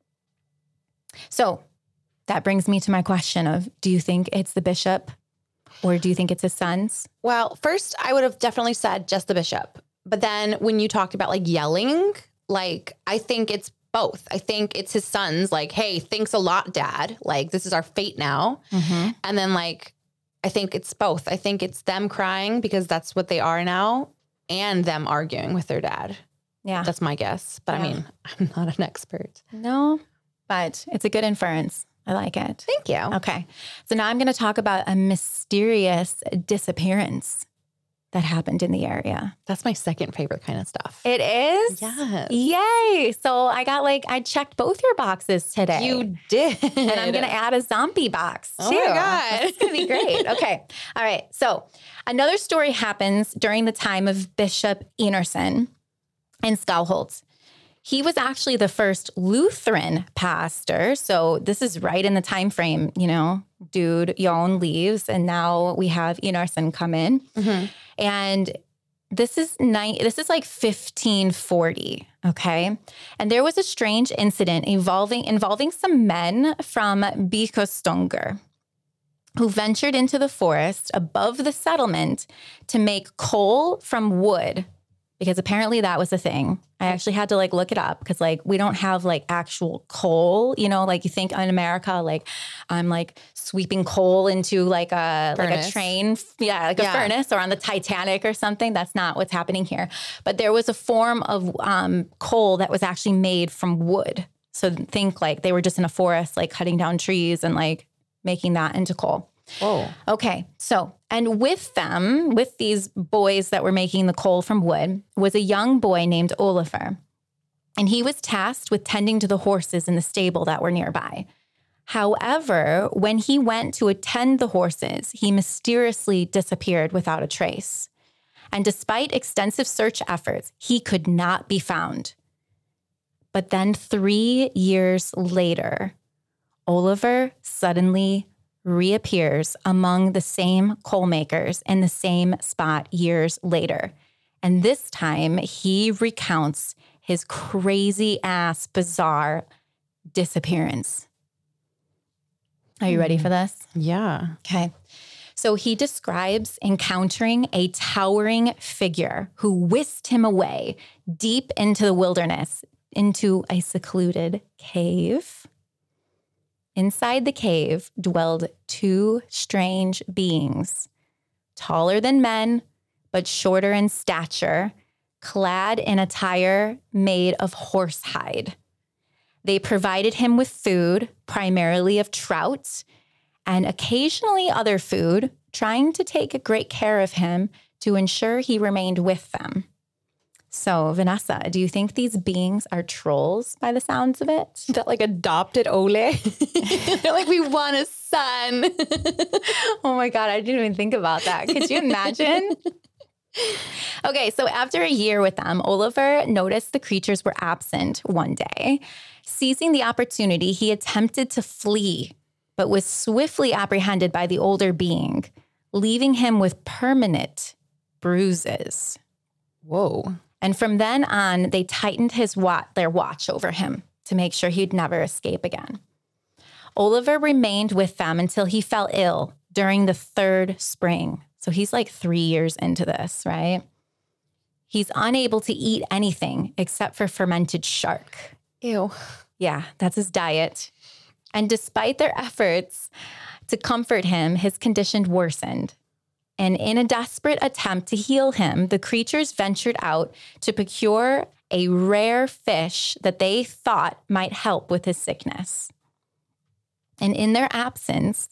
So that brings me to my question of, do you think it's the bishop or do you think it's his sons? Well, first I would have definitely said just the bishop. But then when you talked about like yelling, like I think it's both. I think it's his sons like, hey, thanks a lot, Dad. Like this is our fate now. And then like, I think it's both. I think it's them crying because that's what they are now and them arguing with their dad. Yeah. That's my guess. But I mean, I'm not an expert. No, but it's a good inference. I like it. Thank you. Okay. So now I'm going to talk about a mysterious disappearance that happened in the area. That's my second favorite kind of stuff. It is? Yes. Yay. So I checked both your boxes today. You did. And I'm going to add a zombie box too. Oh my God. It's going to be great. Okay. All right. So another story happens during the time of Bishop Einarsson in Skálholt. He was actually the first Lutheran pastor. So this is right in the time frame, you know, dude, Jon leaves and now we have Einarsson come in. And this is like 1540, okay? And there was a strange incident involving some men from Bíkostungur who ventured into the forest above the settlement to make coal from wood, because apparently that was a thing. I actually had to like look it up because like we don't have like actual coal, you know, like you think in America, like I'm like sweeping coal into like a train. Yeah, like a furnace or on the Titanic or something. That's not what's happening here. But there was a form of coal that was actually made from wood. So think like they were just in a forest, like cutting down trees and like making that into coal. Whoa. Okay. So, and with them, with these boys that were making the coal from wood, was a young boy named Olafur. And he was tasked with tending to the horses in the stable that were nearby. However, when he went to attend the horses, he mysteriously disappeared without a trace. And despite extensive search efforts, he could not be found. But then 3 years later, Olafur suddenly reappears among the same coal makers in the same spot years later. And this time he recounts his crazy ass, bizarre disappearance. Are you ready for this? Yeah. Okay. So he describes encountering a towering figure who whisked him away deep into the wilderness, into a secluded cave. Inside the cave dwelled two strange beings, taller than men, but shorter in stature, clad in attire made of horsehide. They provided him with food, primarily of trout, and occasionally other food, trying to take great care of him to ensure he remained with them. So, Vanessa, do you think these beings are trolls by the sounds of it? That like adopted Ole. They're like, we want a son. Oh my God, I didn't even think about that. Could you imagine? Okay, so after a year with them, Oliver noticed the creatures were absent one day. Seizing the opportunity, he attempted to flee, but was swiftly apprehended by the older being, leaving him with permanent bruises. Whoa. And from then on, they tightened their watch over him to make sure he'd never escape again. Oliver remained with them until he fell ill during the third spring. So he's like 3 years into this, right? He's unable to eat anything except for fermented shark. Ew. Yeah, that's his diet. And despite their efforts to comfort him, his condition worsened. And in a desperate attempt to heal him, the creatures ventured out to procure a rare fish that they thought might help with his sickness. And in their absence,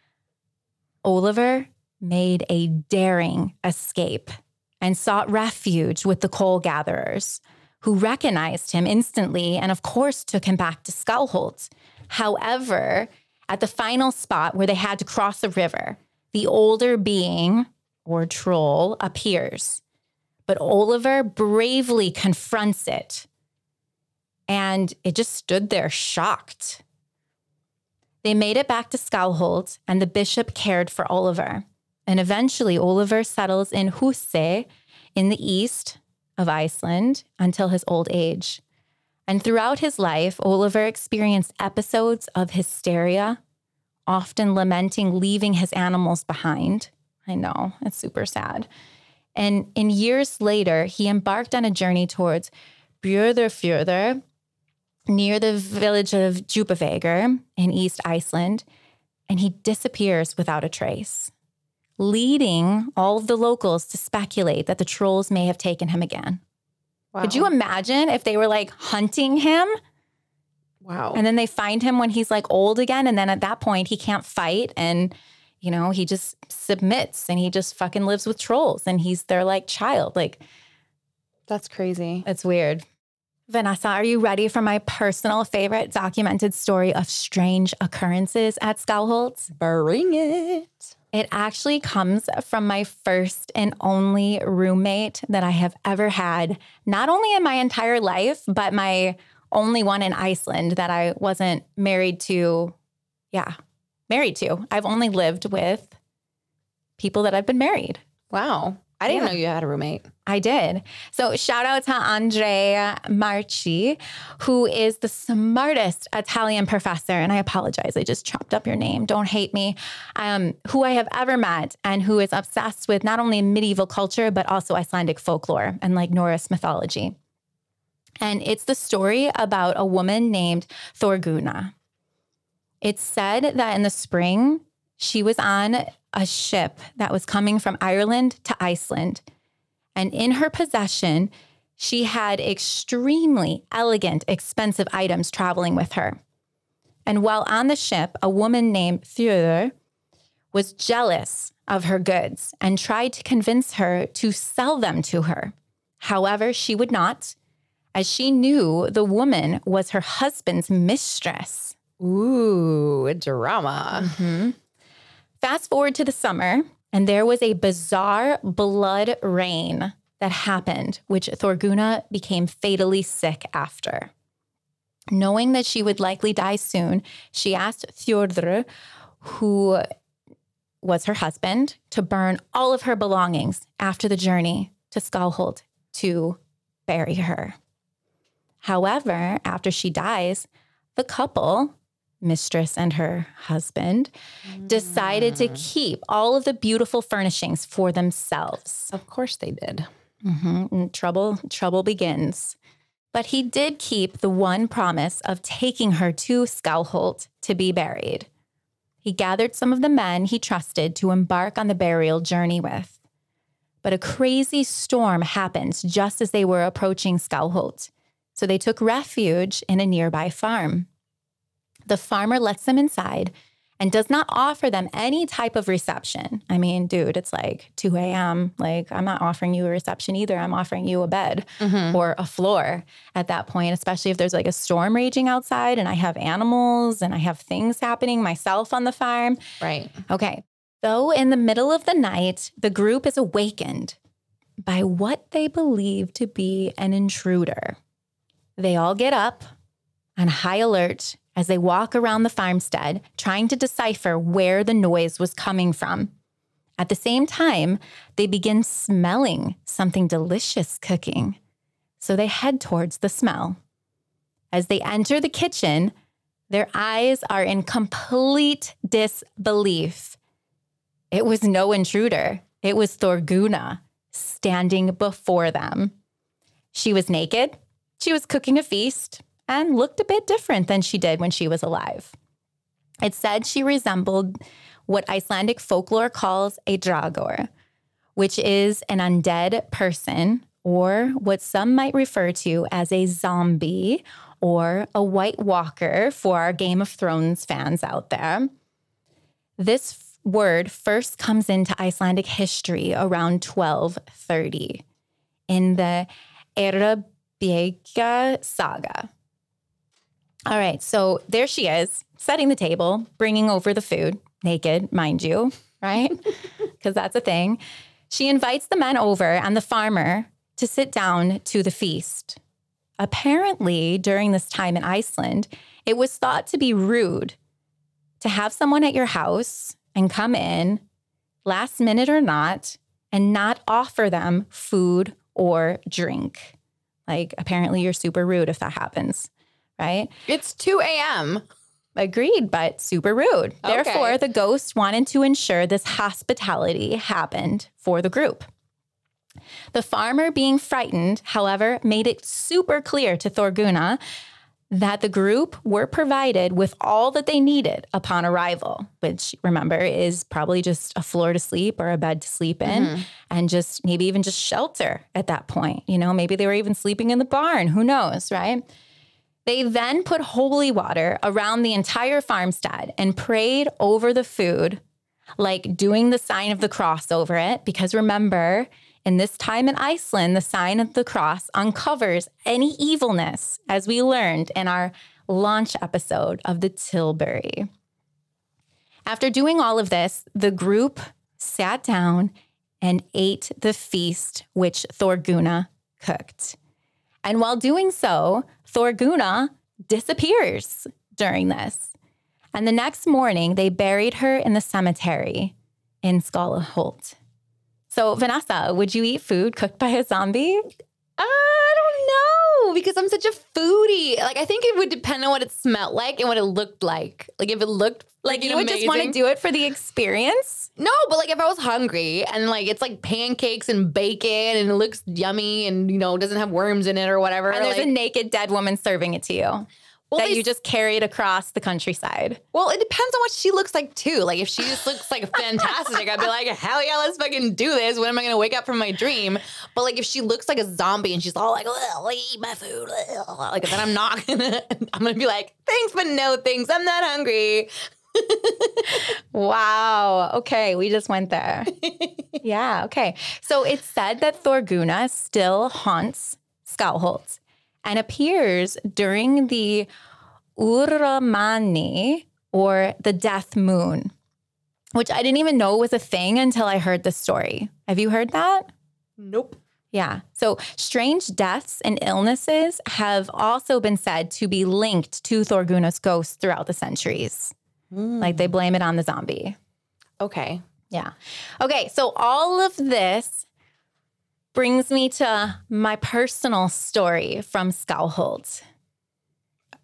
Oliver made a daring escape and sought refuge with the coal gatherers, who recognized him instantly and, of course, took him back to Skullholt. However, at the final spot where they had to cross the river, the older being, or troll, appears. But Oliver bravely confronts it, and it just stood there shocked. They made it back to Skullholt, and the bishop cared for Oliver. And eventually, Oliver settles in Huse in the east of Iceland until his old age. And throughout his life, Oliver experienced episodes of hysteria, often lamenting leaving his animals behind. I know, it's super sad. And in years later, he embarked on a journey towards Björðarfjörður, near the village of Djúpivogur in East Iceland, and he disappears without a trace, leading all of the locals to speculate that the trolls may have taken him again. Wow. Could you imagine if they were like hunting him? Wow. And then they find him when he's like old again. And then at that point, he can't fight. And, you know, he just submits and he just fucking lives with trolls. And he's their like child. Like, That's crazy. it's weird. Vanessa, are you ready for my personal favorite documented story of strange occurrences at Skullholt? Bring it. It actually comes from my first and only roommate that I have ever had, not only in my entire life, but my only one in Iceland that I wasn't married to. Yeah, married to. I've only lived with people that I've been married. Wow. I didn't Yeah. know you had a roommate. I did. So shout out to Andrea Marchi, who is the smartest Italian professor. And I apologize, I just chopped up your name. Don't hate me. Who I have ever met and who is obsessed with not only medieval culture, but also Icelandic folklore and like Norse mythology. And it's the story about a woman named Thorgunna. It's said that in the spring, she was on a ship that was coming from Ireland to Iceland. And in her possession, she had extremely elegant, expensive items traveling with her. And while on the ship, a woman named Þjóðr was jealous of her goods and tried to convince her to sell them to her. However, she would not, as she knew the woman was her husband's mistress. Ooh, drama. Fast forward to the summer, and there was a bizarre blood rain that happened, which Thorgunna became fatally sick after. Knowing that she would likely die soon, she asked Þjóðr, who was her husband, to burn all of her belongings after the journey to Skullholt to bury her. However, after she dies, the couple mistress and her husband, decided to keep all of the beautiful furnishings for themselves. Of course they did. And trouble begins. But he did keep the one promise of taking her to Skalholt to be buried. He gathered some of the men he trusted to embark on the burial journey with. But a crazy storm happens just as they were approaching Skalholt, so they took refuge in a nearby farm. The farmer lets them inside and does not offer them any type of reception. I mean, dude, it's like 2 a.m. Like, I'm not offering you a reception either. I'm offering you a bed or a floor at that point, especially if there's like a storm raging outside and I have animals and I have things happening myself on the farm. Right. Okay. Though in the middle of the night, the group is awakened by what they believe to be an intruder. They all get up on high alert as they walk around the farmstead, trying to decipher where the noise was coming from. At the same time, they begin smelling something delicious cooking. So they head towards the smell. As they enter the kitchen, their eyes are in complete disbelief. It was no intruder. It was Thorgunna standing before them. She was naked. She was cooking a feast and looked a bit different than she did when she was alive. It said she resembled what Icelandic folklore calls a dragor, which is an undead person, or what some might refer to as a zombie or a White Walker for our Game of Thrones fans out there. This word first comes into Icelandic history around 1230 in the Eyrarbygga saga. All right, so there she is, setting the table, bringing over the food, naked, mind you, right? Because that's a thing. She invites the men over and the farmer to sit down to the feast. Apparently, during this time in Iceland, it was thought to be rude to have someone at your house and come in, last minute or not, and not offer them food or drink. Like, apparently you're super rude if that happens. Right? It's 2 a.m. Agreed, but super rude. Okay. Therefore, the ghost wanted to ensure this hospitality happened for the group. The farmer, being frightened, however, made it super clear to Thorgunna that the group were provided with all that they needed upon arrival, which, remember, is probably just a floor to sleep or a bed to sleep in, and just maybe even just shelter at that point. You know, maybe they were even sleeping in the barn. Who knows, right? They then put holy water around the entire farmstead and prayed over the food, like doing the sign of the cross over it. Because remember, in this time in Iceland, the sign of the cross uncovers any evilness, as we learned in our launch episode of the Tilbury. After doing all of this, the group sat down and ate the feast which Thorgunna cooked. And while doing so, Thorgunna disappears during this. And the next morning, they buried her in the cemetery in Skalholt. So, Vanessa, would you eat food cooked by a zombie? I don't know, because I'm such a foodie. Like, I think it would depend on what it smelled like and what it looked like. Like, if it looked like You would just want to do it for the experience? No, but like if I was hungry and like it's like pancakes and bacon and it looks yummy and, you know, doesn't have worms in it or whatever. And there's like, a naked dead woman serving it to you. Well, that you just carried across the countryside. Well, it depends on what she looks like too. Like if she just looks like fantastic, I'd be like, hell yeah, let's fucking do this. When am I going to wake up from my dream? But like if she looks like a zombie and she's all like, eat my food, like then I'm not gonna, I'm gonna be like, thanks, but no thanks. I'm not hungry. Wow. Okay, we just went there. Yeah, okay. So it's said that Thorgunna still haunts Skalholt and appears during the Uramani, or the death moon, which I didn't even know was a thing until I heard the story. Have you heard that? Nope. Yeah. So strange deaths and illnesses have also been said to be linked to Thorgunna's ghost throughout the centuries. Like they blame it on the zombie. Okay. Yeah. Okay. So all of this brings me to my personal story from Skalholt.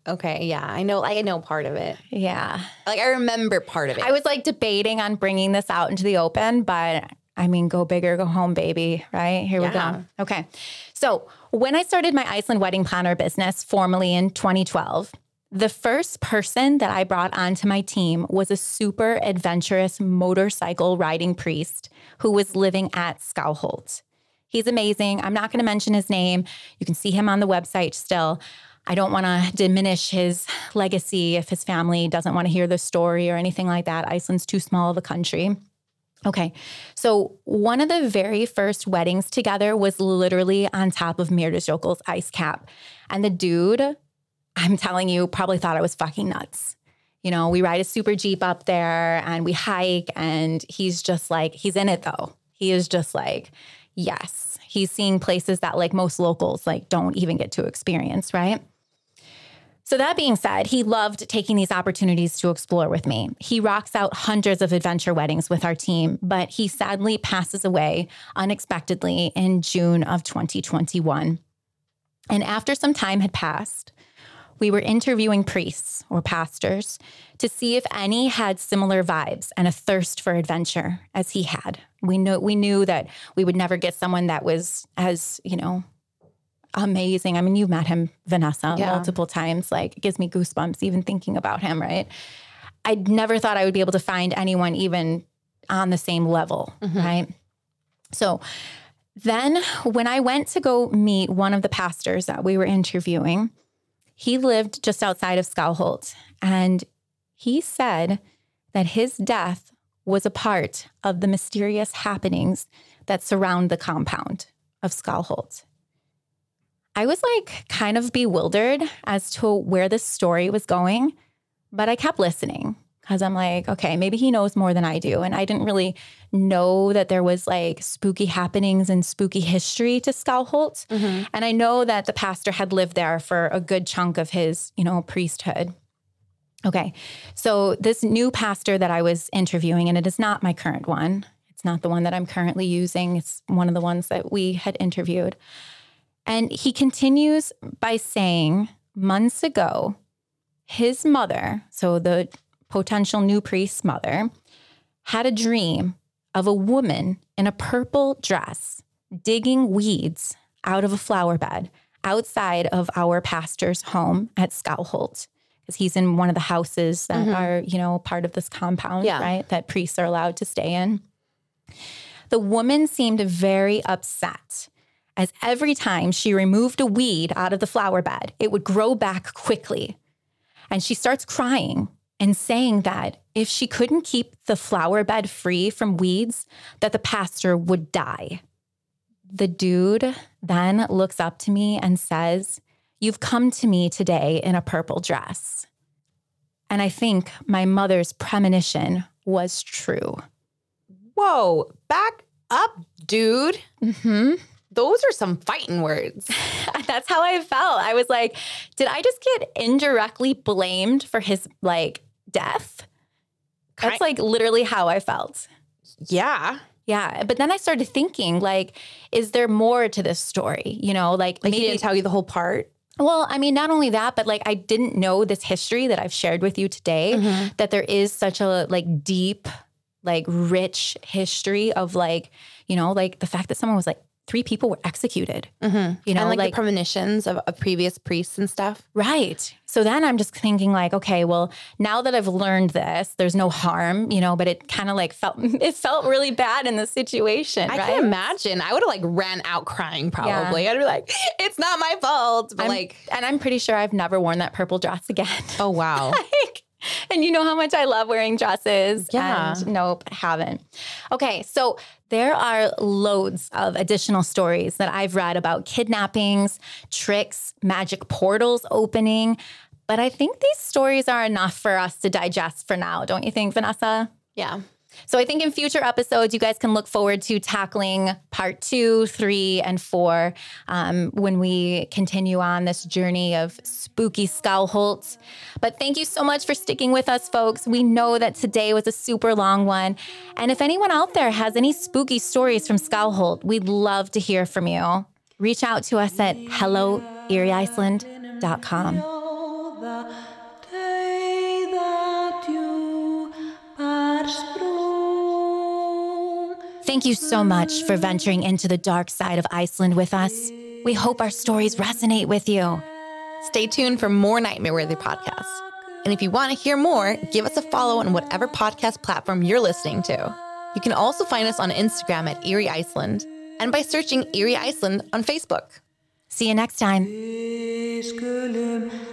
Okay, yeah, I know part of it. Yeah. Like I remember part of it. I was like debating on bringing this out into the open, but I mean, go big or go home, baby, right? Here we Yeah. go. Okay. So when I started my Iceland wedding planner business formally in 2012, the first person that I brought onto my team was a super adventurous motorcycle riding priest who was living at Skálholt. He's amazing. I'm not going to mention his name. You can see him on the website still. I don't want to diminish his legacy if his family doesn't want to hear the story or anything like that. Iceland's too small of a country. Okay, so one of the very first weddings together was literally on top of Myrdalsjökull's ice cap. And the dude, I'm telling you, probably thought I was fucking nuts. You know, we ride a super Jeep up there and we hike, and he's just like, he's in it though. He is just like, yes. He's seeing places that like most locals like don't even get to experience, right? So that being said, he loved taking these opportunities to explore with me. He rocks out hundreds of adventure weddings with our team, but he sadly passes away unexpectedly in June of 2021. And after some time had passed, we were interviewing priests or pastors to see if any had similar vibes and a thirst for adventure as he had. We knew that we would never get someone that was as, amazing. I mean, you've met him, Vanessa, multiple times. Like, it gives me goosebumps even thinking about him, right? I never thought I would be able to find anyone even on the same level, right? So then when I went to go meet one of the pastors that we were interviewing, he lived just outside of Skálholt, and he said that his death was a part of the mysterious happenings that surround the compound of Skálholt. I was like kind of bewildered as to where this story was going, but I kept listening because I'm like, okay, maybe he knows more than I do. And I didn't really know that there was like spooky happenings and spooky history to Skálholt. And I know that the pastor had lived there for a good chunk of his, priesthood. Okay, so this new pastor that I was interviewing, and it is not my current one. It's not the one that I'm currently using. It's one of the ones that we had interviewed. And he continues by saying, months ago, his mother, so the potential new priest's mother, had a dream of a woman in a purple dress digging weeds out of a flower bed outside of our pastor's home at Skálholt, because he's in one of the houses that are, part of this compound, right, that priests are allowed to stay in. The woman seemed very upset, as every time she removed a weed out of the flower bed, it would grow back quickly. And she starts crying and saying that if she couldn't keep the flower bed free from weeds, that the pastor would die. The dude then looks up to me and says, "You've come to me today in a purple dress." And I think my mother's premonition was true. Whoa, back up, dude. Those are some fighting words. That's how I felt. I was like, did I just get indirectly blamed for his death? That's like literally how I felt. Yeah. Yeah. But then I started thinking, is there more to this story? Maybe he didn't tell you the whole part. Well, I mean, not only that, but I didn't know this history that I've shared with you today, that there is such a deep, rich history of the fact that someone was 3 people were executed, and the premonitions of previous priests and stuff. Right. So then I'm just thinking okay, well, now that I've learned this, there's no harm, but it kind of felt really bad in the situation. I right? can imagine. I would have ran out crying probably. Yeah. I'd be like, it's not my fault. But and I'm pretty sure I've never worn that purple dress again. Oh, wow. And you know how much I love wearing dresses. Yeah. And nope, haven't. Okay, so there are loads of additional stories that I've read about kidnappings, tricks, magic portals opening. But I think these stories are enough for us to digest for now. Don't you think, Vanessa? Yeah. So I think in future episodes, you guys can look forward to tackling part 2, 3, and 4 when we continue on this journey of spooky Skálholt. But thank you so much for sticking with us, folks. We know that today was a super long one. And if anyone out there has any spooky stories from Skálholt, we'd love to hear from you. Reach out to us at hello.erieiceland.com. Thank you so much for venturing into the dark side of Iceland with us. We hope our stories resonate with you. Stay tuned for more Nightmare Worthy podcasts. And if you want to hear more, give us a follow on whatever podcast platform you're listening to. You can also find us on Instagram at Eerie Iceland and by searching Eerie Iceland on Facebook. See you next time. Við skulum